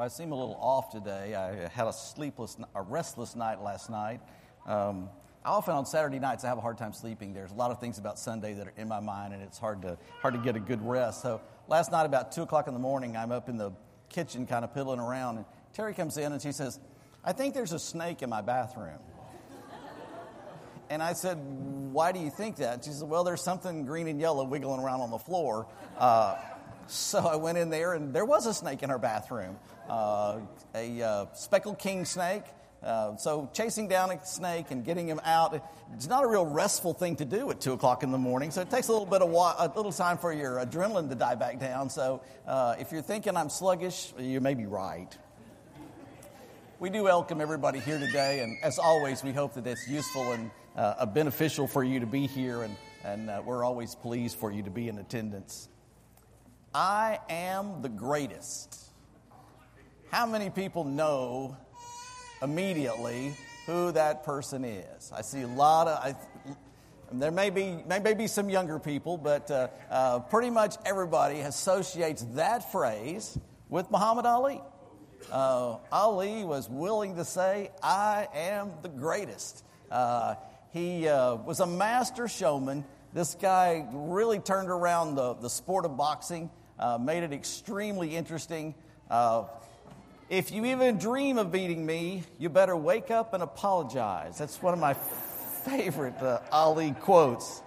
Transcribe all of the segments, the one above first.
I seem a little off today. I had a restless night last night. I often on Saturday nights I have a hard time sleeping. There's a lot of things about Sunday that are in my mind, and it's hard to get a good rest. So last night about 2 o'clock in the morning, I'm up in the kitchen kind of piddling around, and Terry comes in and she says, "I think there's a snake in my bathroom." And I said, "Why do you think that?" She said, "Well, there's something green and yellow wiggling around on the floor." So I went in there, and there was a snake in her bathroom, a speckled king snake. So chasing down a snake and getting him out, it's not a real restful thing to do at 2 o'clock in the morning. So it takes a little time for your adrenaline to die back down. So if you're thinking I'm sluggish, you may be right. We do welcome everybody here today, and as always, we hope that it's useful and beneficial for you to be here, and we're always pleased for you to be in attendance. I am the greatest. How many people know immediately who that person is? I see a lot of, there may be some younger people, but pretty much everybody associates that phrase with Muhammad Ali. Ali was willing to say, "I am the greatest." He was a master showman. This guy really turned around the sport of boxing, made it extremely interesting. If you even dream of beating me, you better wake up and apologize. That's one of my favorite Ali quotes.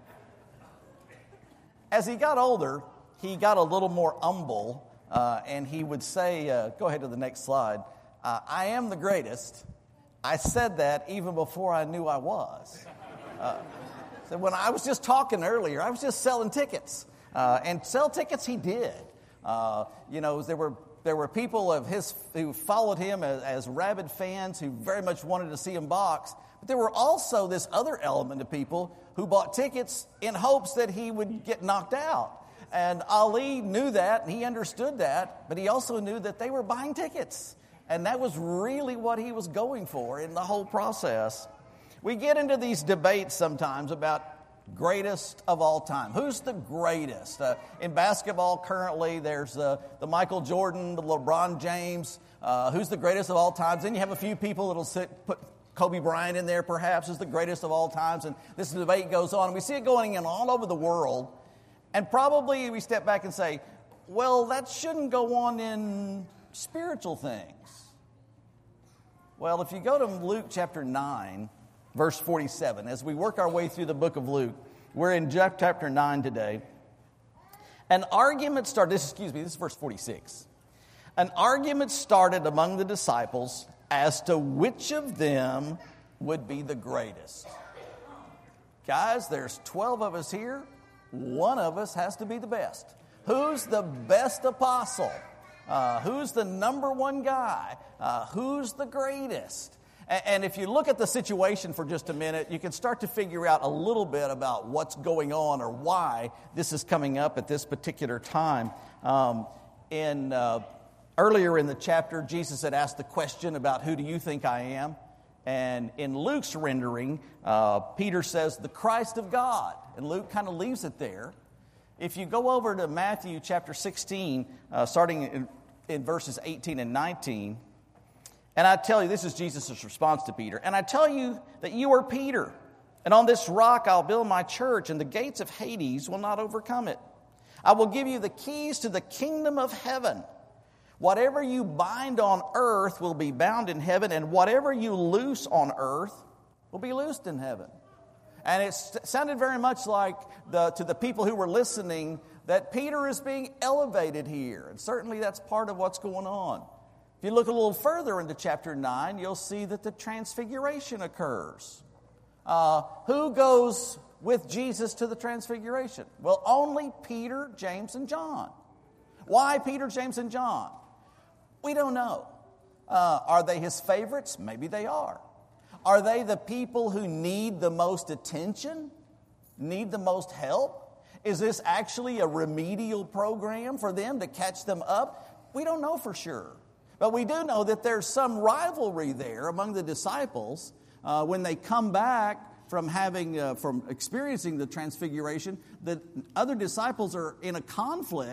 As he got older, he got a little more humble, and he would say, go ahead to the next slide, "I am the greatest. I said that even before I knew I was." So when I was just talking earlier, I was just selling tickets. And sell tickets he did. There were people of his who followed him as rabid fans who very much wanted to see him box. But there were also this other element of people who bought tickets in hopes that he would get knocked out. And Ali knew that, and he understood that, but he also knew that they were buying tickets. And that was really what he was going for in the whole process. We get into these debates sometimes about greatest of all time. Who's the greatest? In basketball currently, there's the Michael Jordan, the LeBron James. Who's the greatest of all times? Then you have a few people that'll put Kobe Bryant in there perhaps as the greatest of all times. And this debate goes on. And we see it going on all over the world. And probably we step back and say, well, that shouldn't go on in spiritual things. Well, if you go to Luke chapter 9, verse 47, as we work our way through the book of Luke, we're in chapter 9 today. An argument started, this is verse 46. An argument started among the disciples as to which of them would be the greatest. Guys, there's 12 of us here. One of us has to be the best. Who's the best apostle? Who's the number one guy? Who's the greatest? And if you look at the situation for just a minute, you can start to figure out a little bit about what's going on or why this is coming up at this particular time. Earlier in the chapter, Jesus had asked the question about who do you think I am? And in Luke's rendering, Peter says, the Christ of God. And Luke kind of leaves it there. If you go over to Matthew chapter 16, starting in verses 18 and 19, and I tell you, this is Jesus' response to Peter, and I tell you that you are Peter, and on this rock I'll build my church, and the gates of Hades will not overcome it. I will give you the keys to the kingdom of heaven. Whatever you bind on earth will be bound in heaven, and whatever you loose on earth will be loosed in heaven. And it sounded very much like to the people who were listening that Peter is being elevated here. And certainly that's part of what's going on. If you look a little further into chapter 9, you'll see that the transfiguration occurs. Who goes with Jesus to the transfiguration? Well, only Peter, James, and John. Why Peter, James, and John? We don't know. Are they his favorites? Maybe they are. Are they the people who need the most attention? Need the most help? Is this actually a remedial program for them to catch them up? We don't know for sure. But we do know that there's some rivalry there among the disciples when they come back from experiencing the transfiguration. The other disciples are in a conflict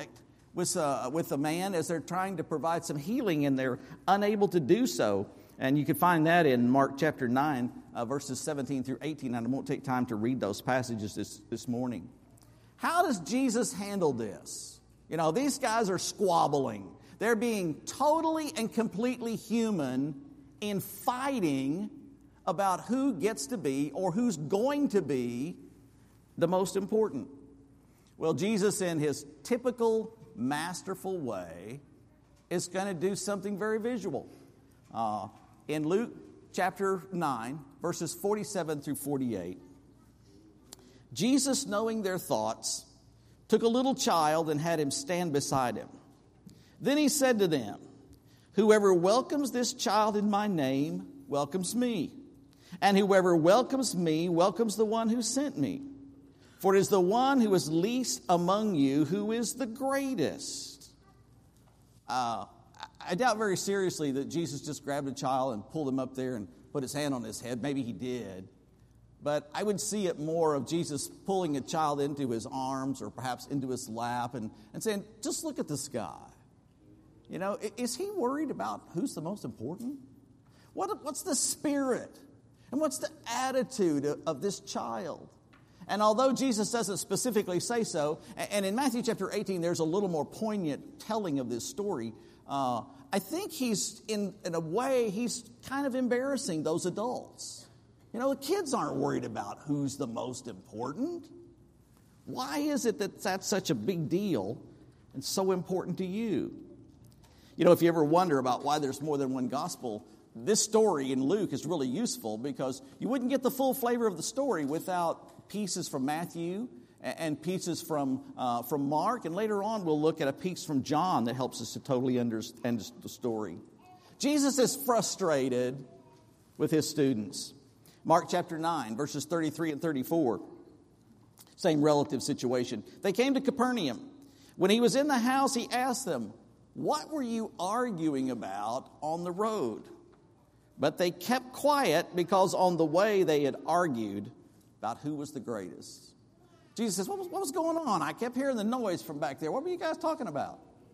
with a man as they're trying to provide some healing, and they're unable to do so. And you can find that in Mark chapter 9, verses 17 through 18. And I won't take time to read those passages this morning. How does Jesus handle this? You know, these guys are squabbling. They're being totally and completely human in fighting about who gets to be or who's going to be the most important. Well, Jesus, in his typical masterful way, is going to do something very visual. In Luke chapter 9, verses 47 through 48, Jesus, knowing their thoughts, took a little child and had him stand beside him. Then he said to them, "Whoever welcomes this child in my name welcomes me. And whoever welcomes me welcomes the one who sent me. For it is the one who is least among you who is the greatest." I doubt very seriously that Jesus just grabbed a child and pulled him up there and put his hand on his head. Maybe he did. But I would see it more of Jesus pulling a child into his arms or perhaps into his lap and saying, just look at this guy. You know, is he worried about who's the most important? What's the spirit? And what's the attitude of this child? And although Jesus doesn't specifically say so, and in Matthew chapter 18 there's a little more poignant telling of this story, I think he's, in a way, he's kind of embarrassing those adults. You know, the kids aren't worried about who's the most important. Why is it that that's such a big deal and so important to you? You know, if you ever wonder about why there's more than one gospel, this story in Luke is really useful because you wouldn't get the full flavor of the story without pieces from Matthew and pieces from Mark. And later on, we'll look at a piece from John that helps us to totally understand the story. Jesus is frustrated with his students. Mark chapter 9, verses 33 and 34. Same relative situation. They came to Capernaum. When he was in the house, he asked them, "What were you arguing about on the road?" But they kept quiet because on the way they had argued about who was the greatest. Jesus says, what was going on? I kept hearing the noise from back there. What were you guys talking about?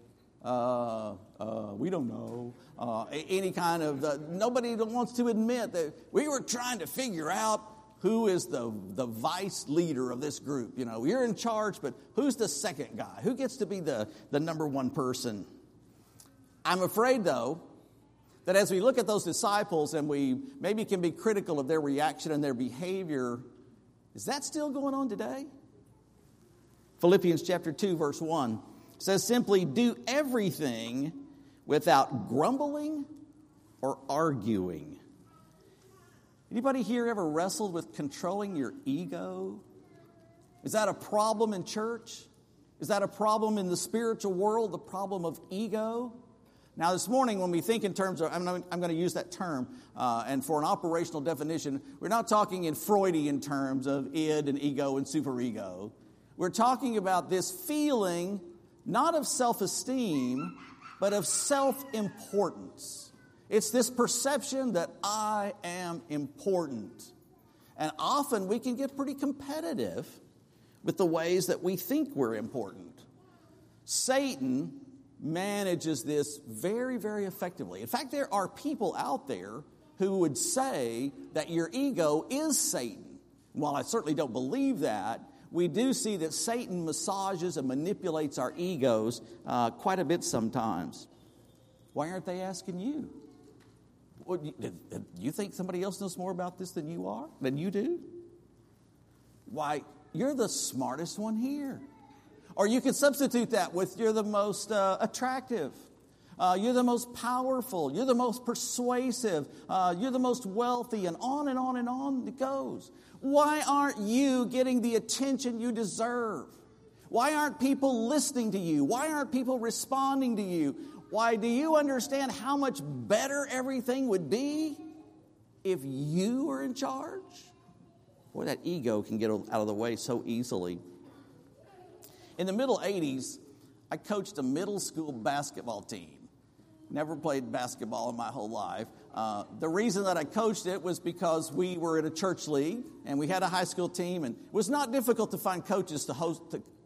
We don't know. Any kind of, nobody wants to admit that we were trying to figure out who is the vice leader of this group. You know, you're in charge, but who's the second guy? Who gets to be the number one person? I'm afraid, though, that as we look at those disciples and we maybe can be critical of their reaction and their behavior, is that still going on today? Philippians chapter 2, verse 1 says simply, "Do everything without grumbling or arguing." Anybody here ever wrestled with controlling your ego? Is that a problem in church? Is that a problem in the spiritual world, the problem of ego? Now, this morning, when we think in terms of, I'm going to use that term, and for an operational definition, we're not talking in Freudian terms of id and ego and superego. We're talking about this feeling, not of self-esteem, but of self-importance. It's this perception that I am important. And often we can get pretty competitive with the ways that we think we're important. Satan manages this very, very effectively. In fact, there are people out there who would say that your ego is Satan. While I certainly don't believe that, we do see that Satan massages and manipulates our egos quite a bit sometimes. Why aren't they asking you? Do you think somebody else knows more about this than you do? Why, you're the smartest one here. Or you can substitute that with you're the most attractive. You're the most powerful. You're the most persuasive. You're the most wealthy, and on and on and on it goes. Why aren't you getting the attention you deserve? Why aren't people listening to you? Why aren't people responding to you? Why do you understand how much better everything would be if you were in charge? Boy, that ego can get out of the way so easily. In the middle 80s, I coached a middle school basketball team. Never played basketball in my whole life. The reason that I coached it was because we were in a church league, and we had a high school team, and it was not difficult to find coaches to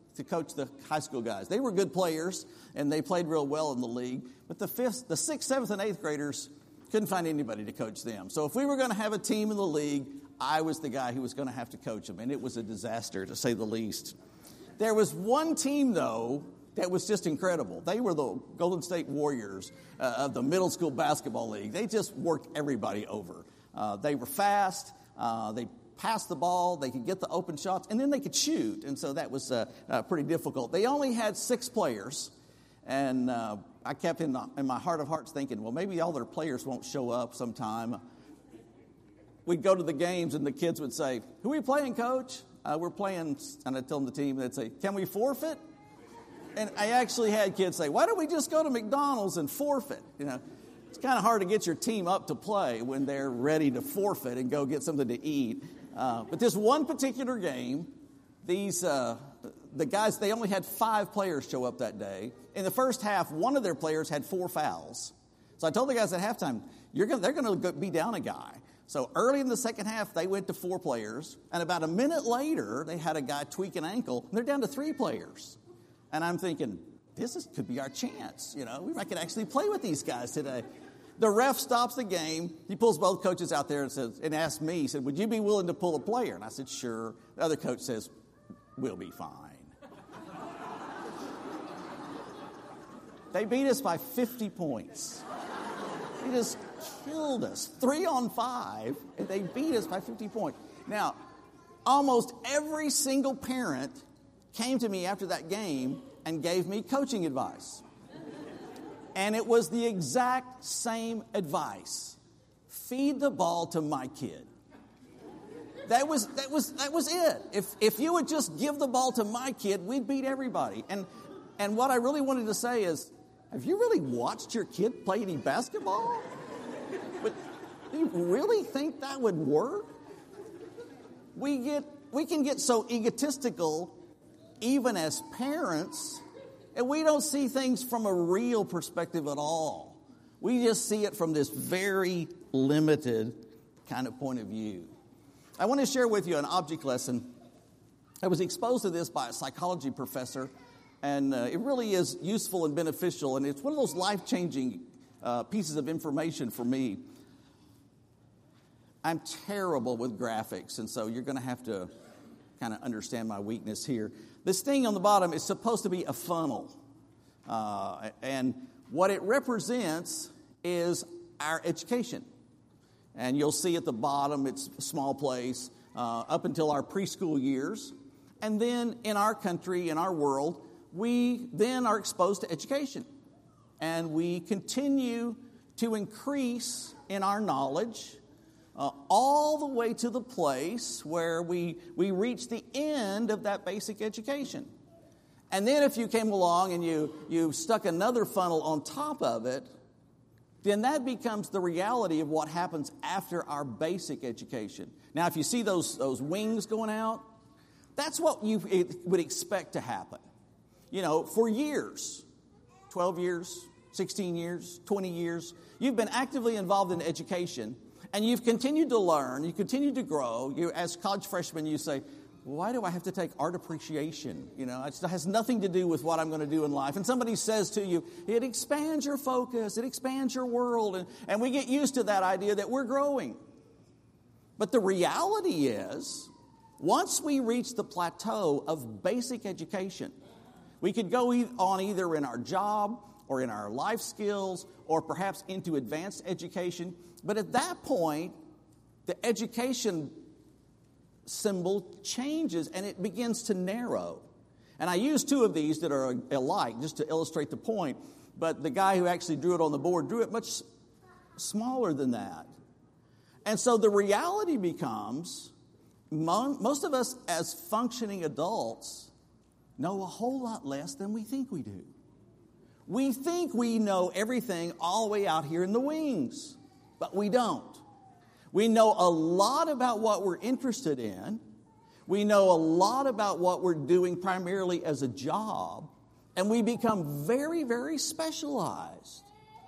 to coach the high school guys. They were good players, and they played real well in the league. But the 6th, 7th, and 8th graders couldn't find anybody to coach them. So if we were going to have a team in the league, I was the guy who was going to have to coach them, and it was a disaster, to say the least. There was one team, though, that was just incredible. They were the Golden State Warriors of the middle school basketball league. They just worked everybody over. They were fast. They passed the ball. They could get the open shots, and then they could shoot. And so that was pretty difficult. They only had 6 players, and I kept in my heart of hearts thinking, well, maybe all their players won't show up sometime. We'd go to the games, and the kids would say, "Who are we playing, Coach?" "We're playing," and I'd tell them the team, and they'd say, "Can we forfeit?" And I actually had kids say, "Why don't we just go to McDonald's and forfeit?" You know, it's kind of hard to get your team up to play when they're ready to forfeit and go get something to eat. But this one particular game, the guys, they only had 5 players show up that day. In the first half, one of their players had 4 fouls. So I told the guys at halftime, they're going to be down a guy. So early in the second half, they went to 4 players. And about a minute later, they had a guy tweak an ankle. And they're down to 3 players. And I'm thinking, could be our chance. You know, we might could actually play with these guys today. The ref stops the game. He pulls both coaches out there and asks me, he said, "Would you be willing to pull a player?" And I said, "Sure." The other coach says, "We'll be fine." They beat us by 50 points. They just killed us. 3 on 5, and they beat us by 50 points. Now, almost every single parent came to me after that game and gave me coaching advice. And it was the exact same advice. Feed the ball to my kid. That was it. If you would just give the ball to my kid, we'd beat everybody. And what I really wanted to say is, have you really watched your kid play any basketball? But do you really think that would work? We can get so egotistical even as parents, and we don't see things from a real perspective at all. We just see it from this very limited kind of point of view. I want to share with you an object lesson. I was exposed to this by a psychology professor, and it really is useful and beneficial, and it's one of those life-changing pieces of information for me. I'm terrible with graphics, and so you're going to have to kind of understand my weakness here. This thing on the bottom is supposed to be a funnel. And what it represents is our education. And you'll see at the bottom, it's a small place, up until our preschool years. And then in our country, in our world, we then are exposed to education. And we continue to increase in our knowledge all the way to the place where we reach the end of that basic education. And then if you came along and you stuck another funnel on top of it, then that becomes the reality of what happens after our basic education. Now, if you see those wings going out, that's what you would expect to happen. You know, for years, 12 years, 16 years, 20 years, you've been actively involved in education. And you've continued to learn, you continue to grow. You, as college freshmen, you say, "Why do I have to take art appreciation? You know, it has nothing to do with what I'm going to do in life." And somebody says to you, it expands your focus, it expands your world. And we get used to that idea that we're growing. But the reality is, once we reach the plateau of basic education, we could go on either in our job or in our life skills or perhaps into advanced education. But at that point, the education symbol changes and it begins to narrow. And I use 2 of these that are alike just to illustrate the point. But the guy who actually drew it on the board drew it much smaller than that. And so the reality becomes most of us as functioning adults know a whole lot less than we think we do. We think we know everything all the way out here in the wings, but we don't. We know a lot about what we're interested in. We know a lot about what we're doing primarily as a job, and we become very, very specialized.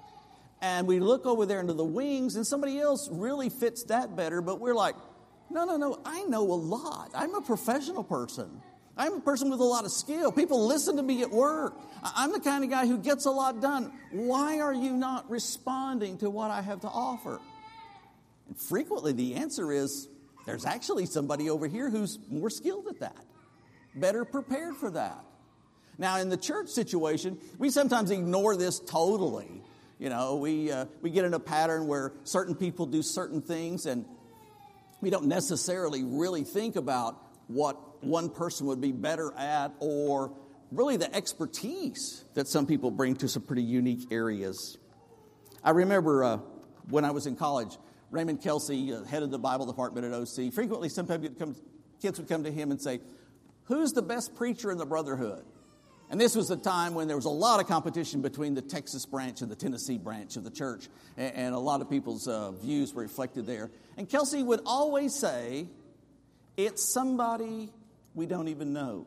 And we look over there into the wings, and somebody else really fits that better, but we're like, no, I know a lot. I'm a professional person. I'm a person with a lot of skill. People listen to me at work. I'm the kind of guy who gets a lot done. Why are you not responding to what I have to offer? And frequently the answer is, there's actually somebody over here who's more skilled at that, better prepared for that. Now, in the church situation, we sometimes ignore this totally. You know, we get in a pattern where certain people do certain things, and we don't necessarily really think about what one person would be better at, or really the expertise that some people bring to some pretty unique areas. I remember when I was in college, Raymond Kelsey, head of the Bible department at OC, frequently sometimes kids would come to him and say, "Who's the best preacher in the brotherhood?" And this was a time when there was a lot of competition between the Texas branch and the Tennessee branch of the church, and a lot of people's views were reflected there. And Kelsey would always say, "It's somebody we don't even know."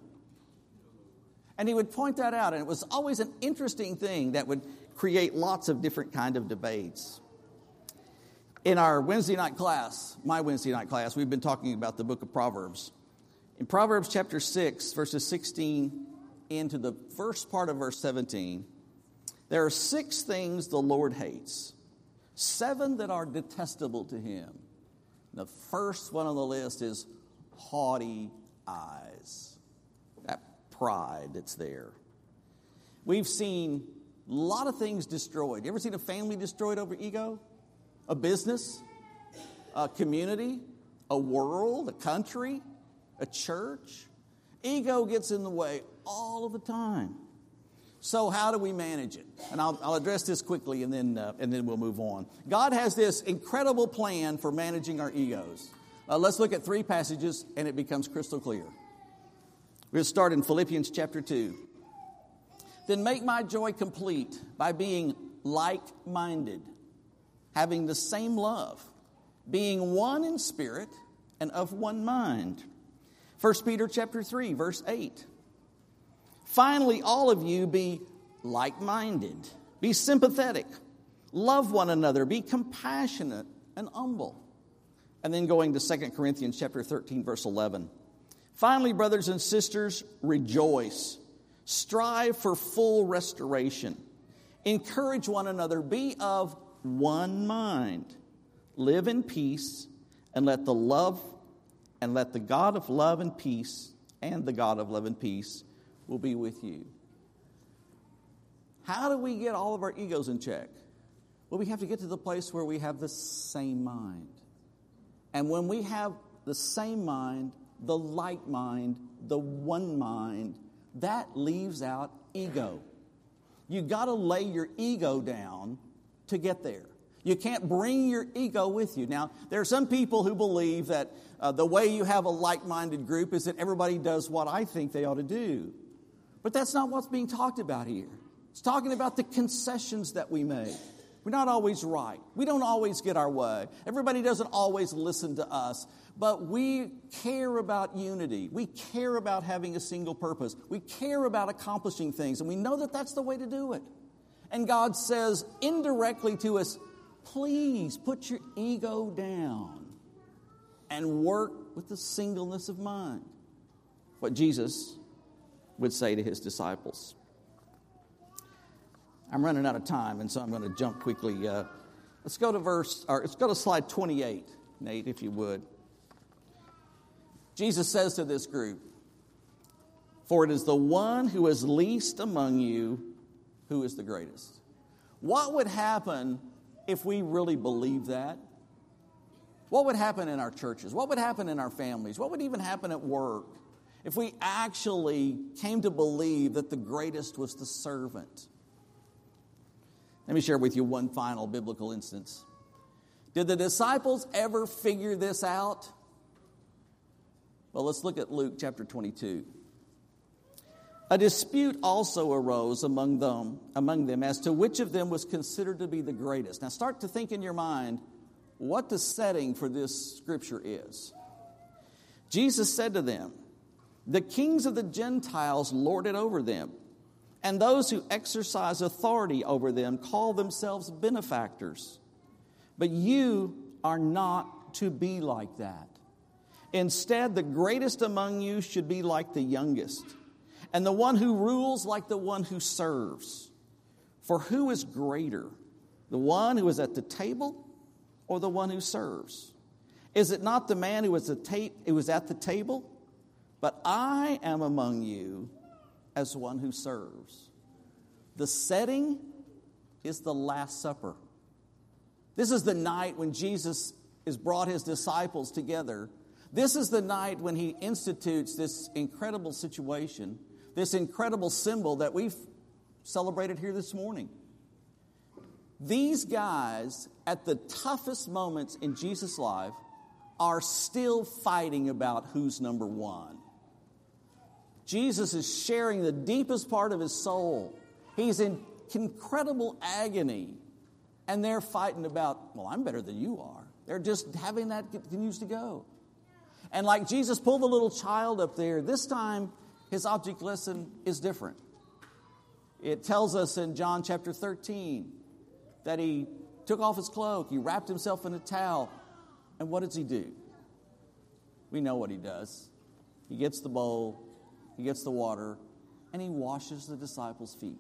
And he would point that out, and it was always an interesting thing that would create lots of different kind of debates. In our Wednesday night class, my Wednesday night class, we've been talking about the book of Proverbs. In Proverbs chapter 6, verses 16 into the first part of verse 17, there are 6 things the Lord hates, 7 that are detestable to him. The first one on the list is haughty eyes, that pride that's there. We've seen a lot of things destroyed. You ever seen a family destroyed over ego? A business, a community, a world, a country, a church? Ego gets in the way all of the time. So how do we manage it? And I'll address this quickly, and then we'll move on. God has this incredible plan for managing our egos. Let's look at 3 passages, and it becomes crystal clear. We'll start in Philippians chapter 2. Then make my joy complete by being like-minded, having the same love, being one in spirit and of one mind. 1 Peter chapter 3, verse 8. Finally, all of you be like-minded, be sympathetic, love one another, be compassionate and humble. And then going to 2 Corinthians chapter 13, verse 11. Finally, brothers and sisters, rejoice. Strive for full restoration. Encourage one another. Be of one mind. Live in peace, and let the God of love and peace, and the God of love and peace will be with you. How do we get all of our egos in check? Well, we have to get to the place where we have the same mind. And when we have the same mind, the like mind, the one mind, that leaves out ego. You got to lay your ego down to get there. You can't bring your ego with you. Now, there are some people who believe that the way you have a like-minded group is that everybody does what I think they ought to do. But that's not what's being talked about here. It's talking about the concessions that we make. We're not always right. We don't always get our way. Everybody doesn't always listen to us. But we care about unity. We care about having a single purpose. We care about accomplishing things. And we know that that's the way to do it. And God says indirectly to us, please put your ego down and work with the singleness of mind. What Jesus would say to his disciples. I'm running out of time, and so I'm going to jump quickly. Let's go to slide 28, Nate, if you would. Jesus says to this group, "For it is the one who is least among you who is the greatest." What would happen if we really believed that? What would happen in our churches? What would happen in our families? What would even happen at work if we actually came to believe that the greatest was the servant? Let me share with you one final biblical instance. Did the disciples ever figure this out? Well, let's look at Luke chapter 22. A dispute also arose among them as to which of them was considered to be the greatest. Now start to think in your mind what the setting for this scripture is. Jesus said to them, "The kings of the Gentiles lord it over them, and those who exercise authority over them call themselves benefactors. But you are not to be like that. Instead, the greatest among you should be like the youngest, and the one who rules like the one who serves. For who is greater, the one who is at the table or the one who serves? Is it not the man who was at the table? But I am among you as one who serves. The setting is the Last Supper. This is the night when Jesus has brought his disciples together. This is the night when he institutes this incredible situation, this incredible symbol that we've celebrated here this morning. These guys, at the toughest moments in Jesus' life, are still fighting about who's number one. Jesus is sharing the deepest part of his soul. He's in incredible agony, and they're fighting about, well, I'm better than you are. They're just having that continues to go. And like Jesus pulled the little child up there, this time his object lesson is different. It tells us in John chapter 13 that he took off his cloak, he wrapped himself in a towel, and what does he do? We know what he does. He gets the bowl, he gets the water, and he washes the disciples' feet.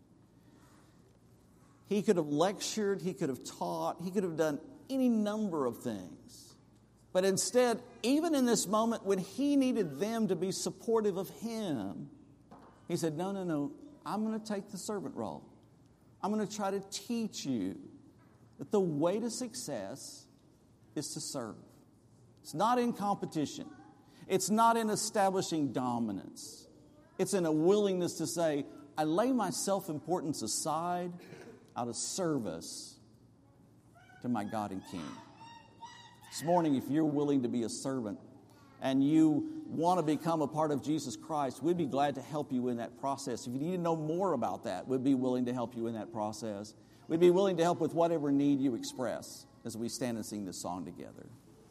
He could have lectured, he could have taught, he could have done any number of things. But instead, even in this moment when he needed them to be supportive of him, he said, no, I'm going to take the servant role. I'm going to try to teach you that the way to success is to serve. It's not in competition. It's not in establishing dominance. It's in a willingness to say, I lay my self-importance aside out of service to my God and King. This morning, if you're willing to be a servant and you want to become a part of Jesus Christ, we'd be glad to help you in that process. If you need to know more about that, we'd be willing to help you in that process. We'd be willing to help with whatever need you express as we stand and sing this song together.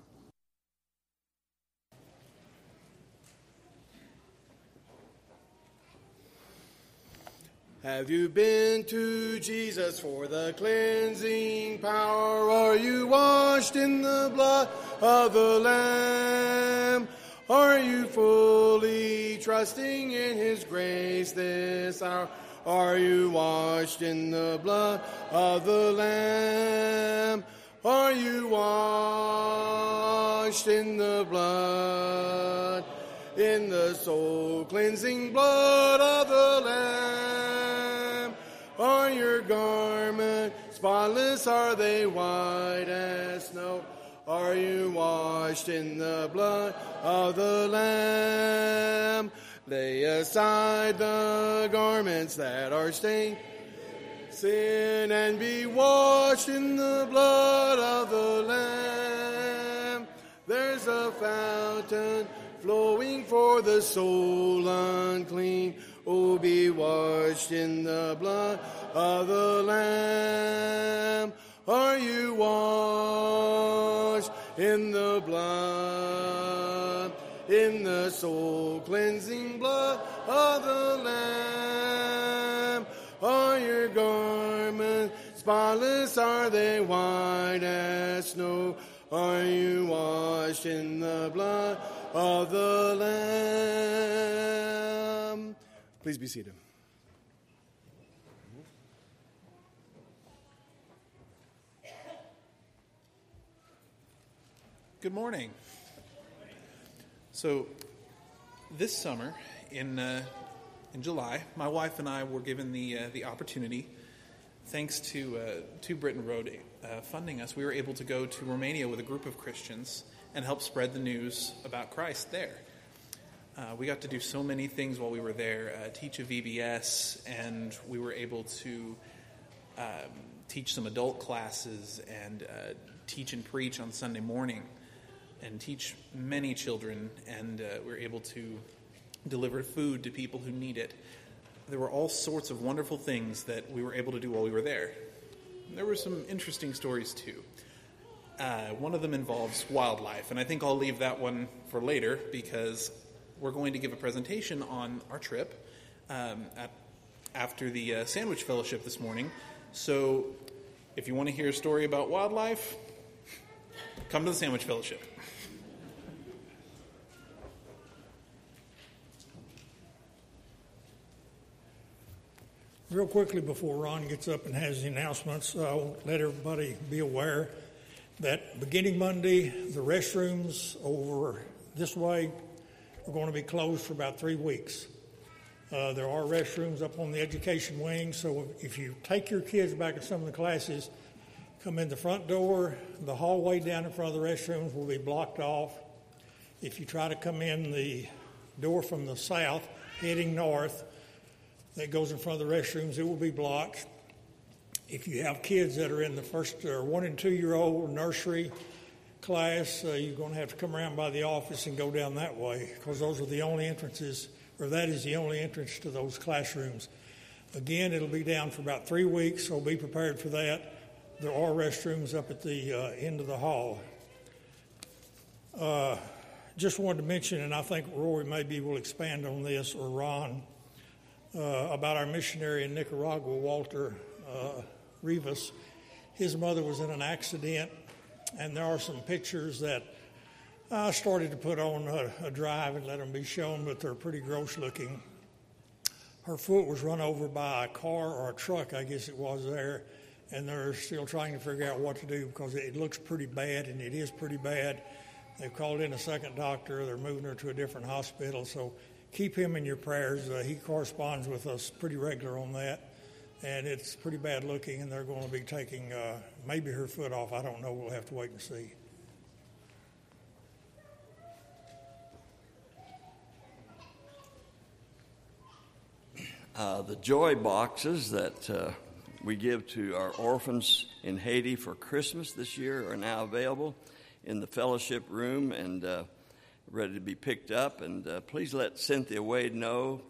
Have you been to Jesus for the cleansing power? Are you washed in the blood of the Lamb? Are you fully trusting in His grace this hour? Are you washed in the blood of the Lamb? Are you washed in the blood, in the soul-cleansing blood of the Lamb? Are your garments spotless? Are they white as snow? Are you washed in the blood of the Lamb? Lay aside the garments that are stained sin and be washed in the blood of the Lamb. There's a fountain flowing for the soul unclean. Oh, be washed in the blood of the Lamb. Are you washed in the blood, in the soul-cleansing blood of the Lamb? Are your garments spotless? Are they white as snow? Are you washed in the blood of the Lamb? Please be seated. Good morning. So, this summer in July, my wife and I were given the opportunity, thanks to Britain Road funding us, we were able to go to Romania with a group of Christians and help spread the news about Christ there. We got to do so many things while we were there, teach a VBS, and we were able to teach some adult classes and teach and preach on Sunday morning and teach many children, and we were able to deliver food to people who need it. There were all sorts of wonderful things that we were able to do while we were there. There were some interesting stories, too. One of them involves wildlife, and I think I'll leave that one for later because we're going to give a presentation on our trip after the Sandwich Fellowship this morning. So if you want to hear a story about wildlife, come to the Sandwich Fellowship. Real quickly before Ron gets up and has the announcements, I'll let everybody be aware that beginning Monday, the restrooms over this way are going to be closed for about 3 weeks. There are restrooms up on the education wing, so if you take your kids back to some of the classes, come in the front door, the hallway down in front of the restrooms will be blocked off. If you try to come in the door from the south, heading north, that goes in front of the restrooms, it will be blocked. If you have kids that are in the first or 1 and 2 year old nursery class, you're going to have to come around by the office and go down that way, because those are the only entrances, or that is the only entrance to those classrooms. Again, it'll be down for about 3 weeks, so be prepared for that. There are restrooms up at the end of the hall. Just wanted to mention, and I think Rory maybe will expand on this, or Ron, about our missionary in Nicaragua, Walter Rivas. His mother was in an accident, and there are some pictures that I started to put on a drive and let them be shown, but they're pretty gross looking. Her foot was run over by a car or a truck, I guess it was there, and they're still trying to figure out what to do because it looks pretty bad, and it is pretty bad. They've called in a second doctor. They're moving her to a different hospital, so keep him in your prayers. He corresponds with us pretty regular on that, and it's pretty bad looking, and they're going to be taking maybe her foot off. I don't know. We'll have to wait and see. The joy boxes that we give to our orphans in Haiti for Christmas this year are now available in the fellowship room and ready to be picked up. And please let Cynthia Wade know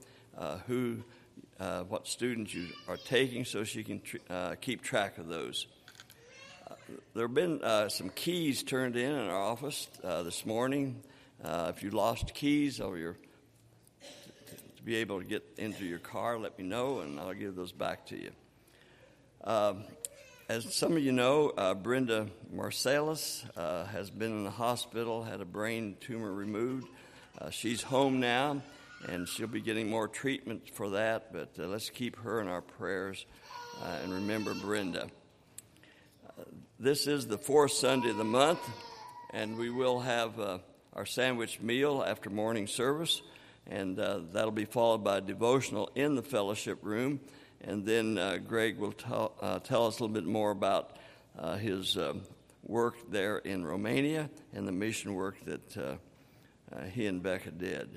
what students you are taking so she can keep track of those. There have been some keys turned in our office this morning. If you lost keys or to be able to get into your car, let me know, and I'll give those back to you. As some of you know, Brenda Marsalis has been in the hospital, had a brain tumor removed. She's home now, and she'll be getting more treatment for that, but let's keep her in our prayers and remember Brenda. This is the fourth Sunday of the month, and we will have our sandwich meal after morning service, and that'll be followed by a devotional in the fellowship room. And then Greg will tell us a little bit more about his work there in Romania and the mission work that he and Becca did.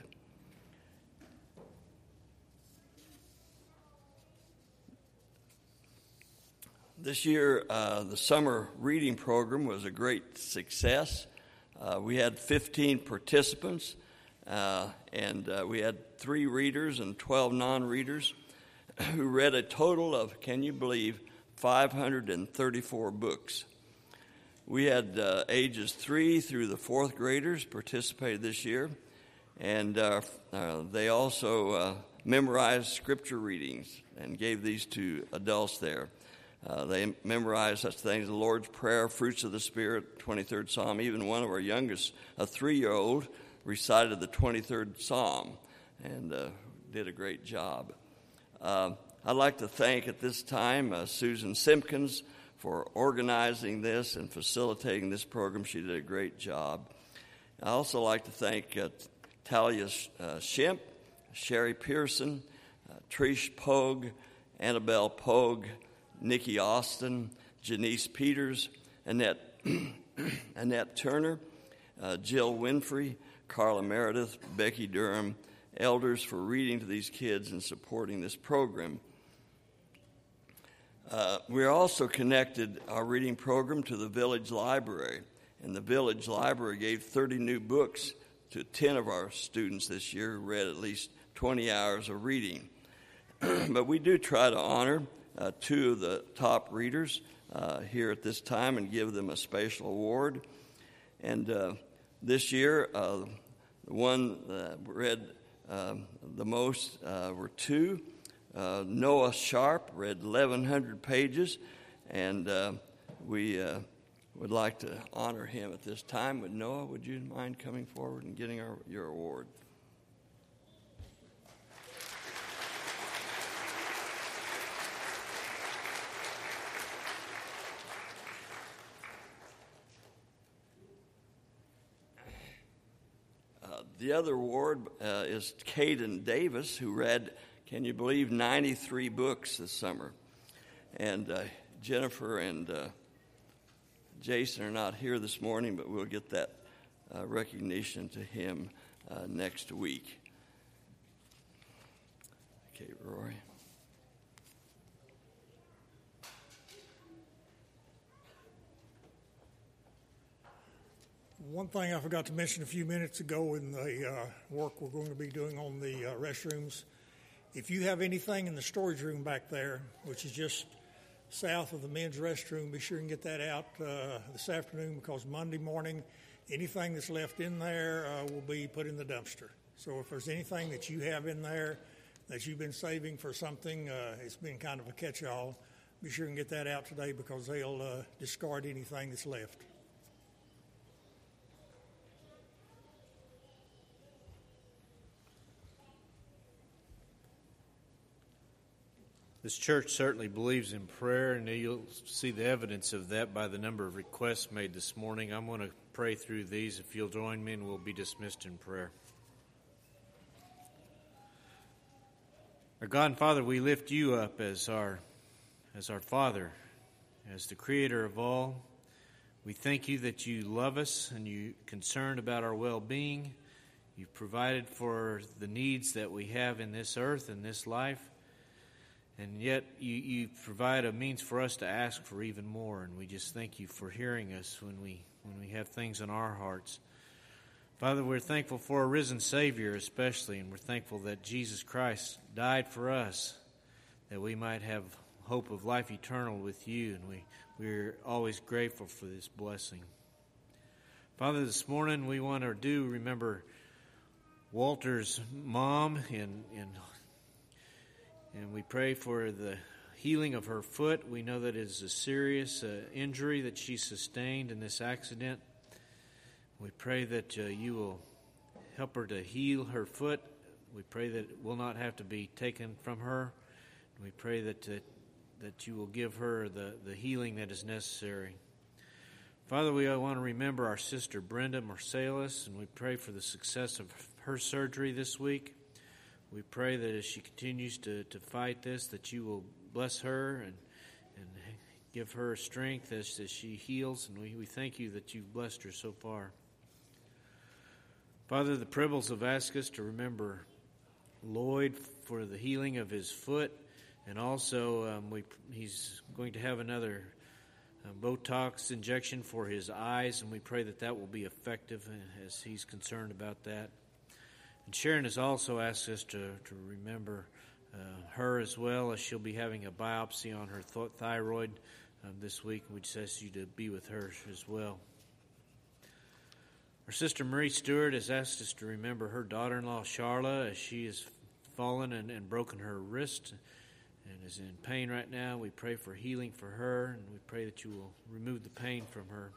This year, the summer reading program was a great success. We had 15 participants, and we had 3 readers and 12 non-readers who read a total of, can you believe, 534 books. We had ages 3 through the 4th graders participated this year, and they also memorized scripture readings and gave these to adults there. They memorized such things as the Lord's Prayer, Fruits of the Spirit, 23rd Psalm. Even one of our youngest, a 3-year-old, recited the 23rd Psalm and did a great job. I'd like to thank at this time Susan Simpkins for organizing this and facilitating this program. She did a great job. I'd also like to thank Talia Shemp, Sherry Pearson, Trish Pogue, Annabelle Pogue, Nikki Austin, Janice Peters, Annette Turner, Jill Winfrey, Carla Meredith, Becky Durham, elders for reading to these kids and supporting this program. We are also connected our reading program to the Village Library, and the Village Library gave 30 new books to 10 of our students this year who read at least 20 hours of reading. But we do try to honor 2 of the top readers here at this time and give them a special award. And this year, the one that read the most were 2. Noah Sharp read 1,100 pages, and we would like to honor him at this time. But Noah, would you mind coming forward and getting your award? The other award is Caden Davis, who read, can you believe, 93 books this summer. And Jennifer and Jason are not here this morning, but we'll get that recognition to him next week. Okay, Roy. One thing I forgot to mention a few minutes ago in the work we're going to be doing on the restrooms, if you have anything in the storage room back there, which is just south of the men's restroom, be sure and get that out this afternoon, because Monday morning, anything that's left in there will be put in the dumpster. So if there's anything that you have in there that you've been saving for something, it's been kind of a catch-all, be sure and get that out today, because they'll discard anything that's left. This church certainly believes in prayer, and you'll see the evidence of that by the number of requests made this morning. I'm going to pray through these. If you'll join me, and we'll be dismissed in prayer. Our God and Father, we lift you up as our Father, as the Creator of all. We thank you that you love us and you're concerned about our well-being. You've provided for the needs that we have in this earth and this life. And yet you provide a means for us to ask for even more, and we just thank you for hearing us when we have things in our hearts. Father, we're thankful for a risen Savior especially, and we're thankful that Jesus Christ died for us, that we might have hope of life eternal with you, and we're always grateful for this blessing. Father, this morning we want to remember Walter's mom, and we pray for the healing of her foot. We know that it is a serious injury that she sustained in this accident. We pray that you will help her to heal her foot. We pray that it will not have to be taken from her. We pray that you will give her the healing that is necessary. Father, we want to remember our sister Brenda Marsalis, and we pray for the success of her surgery this week. We pray that as she continues to fight this, that you will bless her and give her strength as she heals. And we thank you that you've blessed her so far. Father, the Pribbles have asked us to remember Lloyd for the healing of his foot. And also he's going to have another Botox injection for his eyes. And we pray that will be effective as he's concerned about that. And Sharon has also asked us to remember her as well, as she'll be having a biopsy on her thyroid this week. We just ask you to be with her as well. Our sister Marie Stewart has asked us to remember her daughter-in-law, Charla, as she has fallen and broken her wrist and is in pain right now. We pray for healing for her, and we pray that you will remove the pain from her.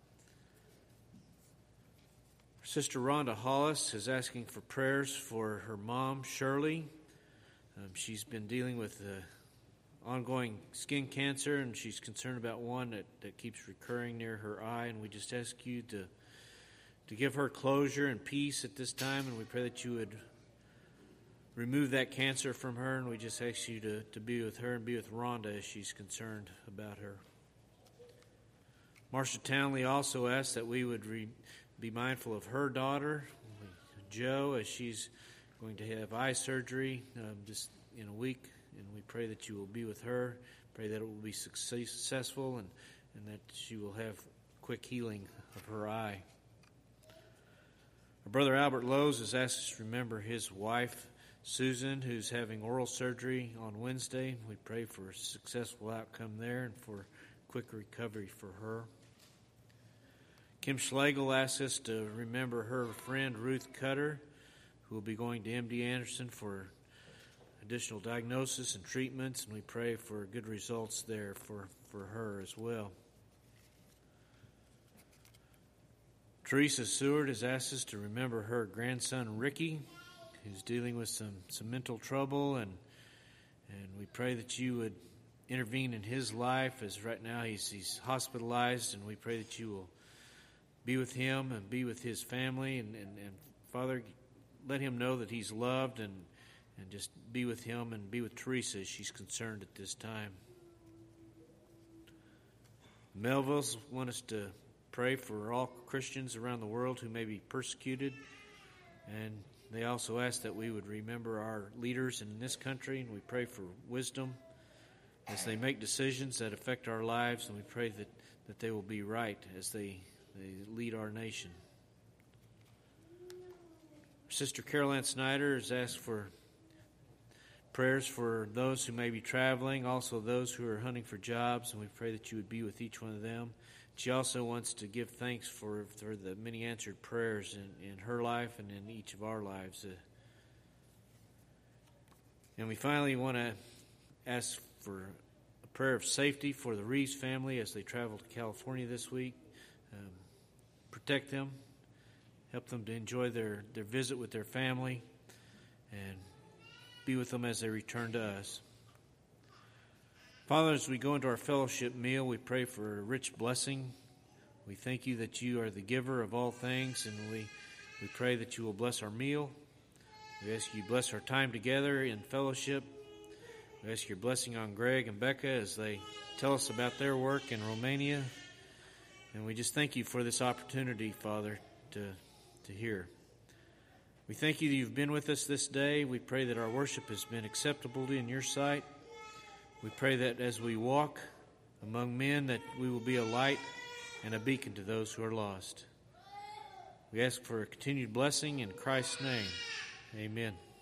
Sister Rhonda Hollis is asking for prayers for her mom, Shirley. She's been dealing with ongoing skin cancer, and she's concerned about one that keeps recurring near her eye. And we just ask you to give her closure and peace at this time, and we pray that you would remove that cancer from her. And we just ask you to be with her and be with Rhonda as she's concerned about her. Marcia Townley also asked that we would be mindful of her daughter, Jo, as she's going to have eye surgery just in a week, and we pray that you will be with her. Pray that it will be successful and that she will have quick healing of her eye. Our brother Albert Lowe's has asked us to remember his wife, Susan, who's having oral surgery on Wednesday. We pray for a successful outcome there and for quick recovery for her. Kim Schlegel asks us to remember her friend Ruth Cutter, who will be going to MD Anderson for additional diagnosis and treatments, and we pray for good results there for her as well. Teresa Seward has asked us to remember her grandson Ricky, who's dealing with some mental trouble, and we pray that you would intervene in his life, as right now he's hospitalized, and we pray that you will be with him and be with his family and Father, let him know that he's loved, and just be with him and be with Teresa as she's concerned at this time. Melvilles want us to pray for all Christians around the world who may be persecuted, and they also ask that we would remember our leaders in this country, and we pray for wisdom as they make decisions that affect our lives, and we pray that they will be right as they lead our nation. Sister Carol Ann Snyder has asked for prayers for those who may be traveling, also those who are hunting for jobs, and we pray that you would be with each one of them. She also wants to give thanks for the many answered prayers in her life and in each of our lives. And we finally want to ask for a prayer of safety for the Reeves family as they travel to California this week. Protect them, help them to enjoy their visit with their family, and be with them as they return to us. Father, as we go into our fellowship meal, we pray for a rich blessing. We thank you that you are the giver of all things, and we pray that you will bless our meal. We ask you to bless our time together in fellowship. We ask your blessing on Greg and Becca as they tell us about their work in Romania. And we just thank you for this opportunity, Father, to hear. We thank you that you've been with us this day. We pray that our worship has been acceptable in your sight. We pray that as we walk among men, that we will be a light and a beacon to those who are lost. We ask for a continued blessing in Christ's name. Amen.